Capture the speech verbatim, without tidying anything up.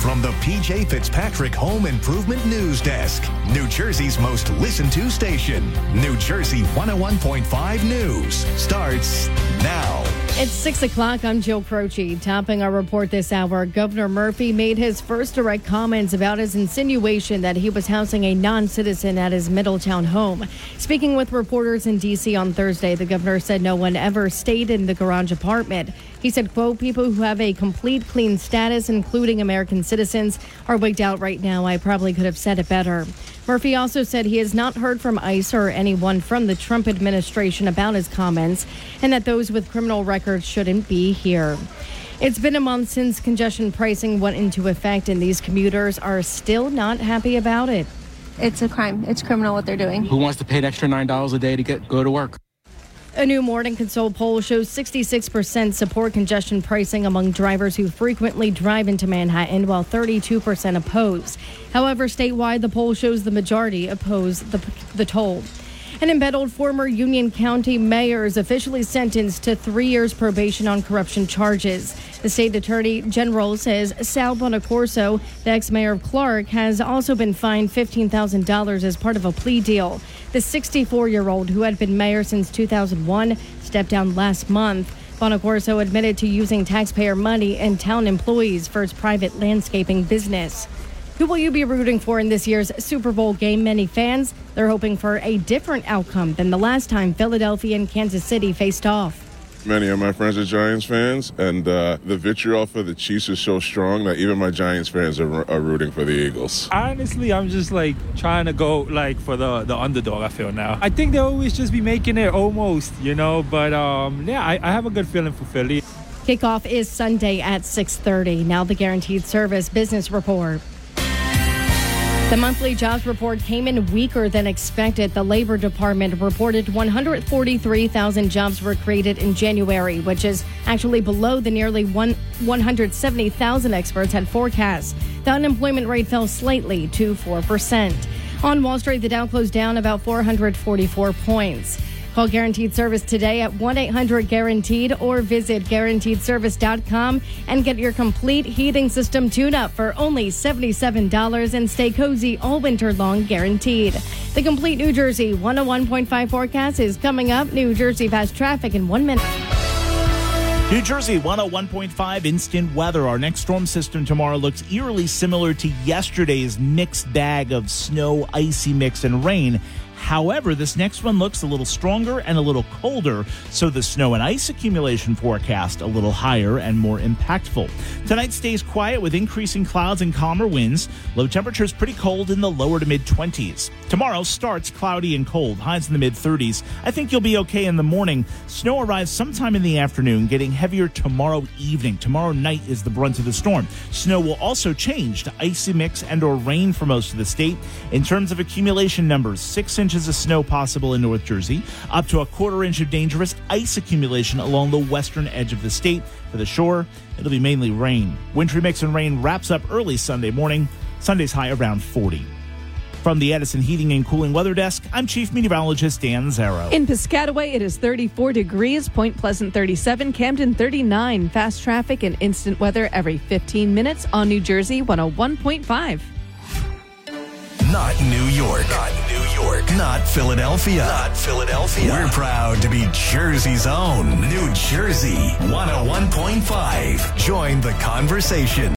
from the P J Fitzpatrick Home Improvement News Desk, New Jersey's most listened to station. New Jersey one oh one point five News starts now. It's six o'clock. I'm Jill Croce. Topping our report this hour, Governor Murphy made his first direct comments about his insinuation that he was housing a non-citizen at his Middletown home. Speaking with reporters in D C on Thursday, the governor said no one ever stayed in the garage apartment. He said, quote, people who have a complete clean status, including American citizens, are wigged out right now. I probably could have said it better. Murphy also said he has not heard from ICE or anyone from the Trump administration about his comments and that those with criminal records shouldn't be here. It's been a month since congestion pricing went into effect, and these commuters are still not happy about it. It's a crime. It's criminal what they're doing. Who wants to pay an extra nine dollars a day to get go to work? A new Morning Consult poll shows sixty-six percent support congestion pricing among drivers who frequently drive into Manhattan, while thirty-two percent oppose. However, statewide, the poll shows the majority oppose the, the toll. An embattled former Union County mayor is officially sentenced to three years probation on corruption charges. The state attorney general says Sal Bonacorso, the ex-mayor of Clark, has also been fined fifteen thousand dollars as part of a plea deal. The sixty-four-year-old, who had been mayor since two thousand one, stepped down last month. Bonacorso admitted to using taxpayer money and town employees for his private landscaping business. Who will you be rooting for in this year's Super Bowl game? Many fans, they're hoping for a different outcome than the last time Philadelphia and Kansas City faced off. Many of my friends are Giants fans, and uh, the vitriol for the Chiefs is so strong that even my Giants fans are, are rooting for the Eagles. Honestly, I'm just like trying to go like for the, the underdog, I feel now. I think they'll always just be making it almost, you know, but um, yeah, I, I have a good feeling for Philly. Kickoff is Sunday at six thirty. Now the Guaranteed Service Business Report. The monthly jobs report came in weaker than expected. The Labor Department reported one hundred forty-three thousand jobs were created in January, which is actually below the nearly one hundred seventy thousand experts had forecast. The unemployment rate fell slightly to four percent. On Wall Street, the Dow closed down about four hundred forty-four points. Call Guaranteed Service today at one eight hundred guaranteed or visit guaranteed service dot com and get your complete heating system tune-up for only seventy-seven dollars and stay cozy all winter long guaranteed. The complete New Jersey one oh one point five forecast is coming up. New Jersey fast traffic in one minute. New Jersey one oh one point five instant weather. Our next storm system tomorrow looks eerily similar to yesterday's mixed bag of snow, icy mix, and rain. However, this next one looks a little stronger and a little colder, so the snow and ice accumulation forecast a little higher and more impactful. Tonight stays quiet with increasing clouds and calmer winds. Low temperatures pretty cold in the lower to mid-twenties. Tomorrow starts cloudy and cold, highs in the mid-thirties. I think you'll be okay in the morning. Snow arrives sometime in the afternoon, getting heavier tomorrow evening. Tomorrow night is the brunt of the storm. Snow will also change to icy mix and or rain for most of the state. In terms of accumulation numbers, six inches of snow possible in North Jersey, up to a quarter inch of dangerous ice accumulation along the western edge of the state. For the shore, it'll be mainly rain. Wintry mix and rain wraps up early Sunday morning. Sunday's high around forty. From the Edison Heating and Cooling Weather Desk, I'm Chief Meteorologist Dan Zarrow. In Piscataway, it is thirty-four degrees, Point Pleasant thirty-seven, Camden thirty-nine. Fast traffic and instant weather every fifteen minutes on New Jersey one oh one point five. Not New York. Not New York. Not Philadelphia. Not Philadelphia. We're proud to be Jersey's own New Jersey one oh one point five. Join the conversation.